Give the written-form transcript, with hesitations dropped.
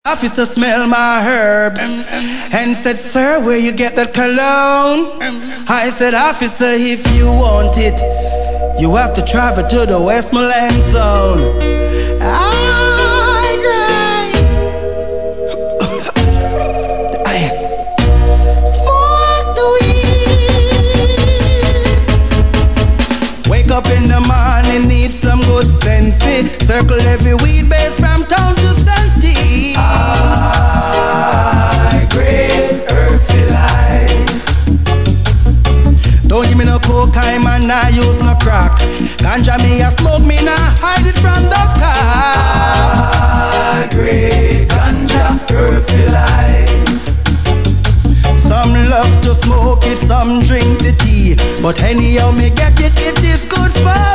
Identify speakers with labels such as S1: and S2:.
S1: Officer smell my herbs and said, sir, where you get that cologne? I said, officer, if you want it, you have to travel to the Westmoreland zone. I grind. Yes. Smoke the weed. Wake up in the morning, need some good sense. Circle every weed base from town to Santee. I great earthy life. Don't give me no cocaine, man, I use no crack. Ganja me a smoke, me nah hide it from the cops. I great ganja earthy life. Some love to smoke it, some drink the tea, but anyhow me get it, it is good for